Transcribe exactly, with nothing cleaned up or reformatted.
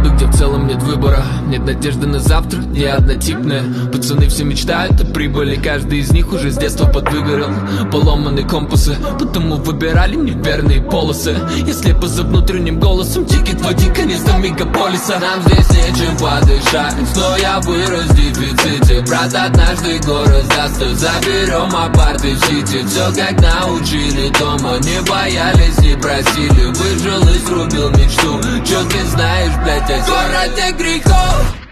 Городу, где в целом нет выбора, нет надежды на завтра, не однотипная. Пацаны все мечтают о прибыли, каждый из них уже с детства подвыгорел. Поломаны компасы, потому выбирали неверные полосы. Я слепо за внутренним голосом, тикет в один конец до мегаполиса. Нам здесь нечем подышать, но я вырос в дефиците. Брат, однажды город сдаст, заберем апарты в Сити. Все как научили дома, не боялись, не просили. Выжил и срубил мечту, чё ты знаешь, блять, о город грехов.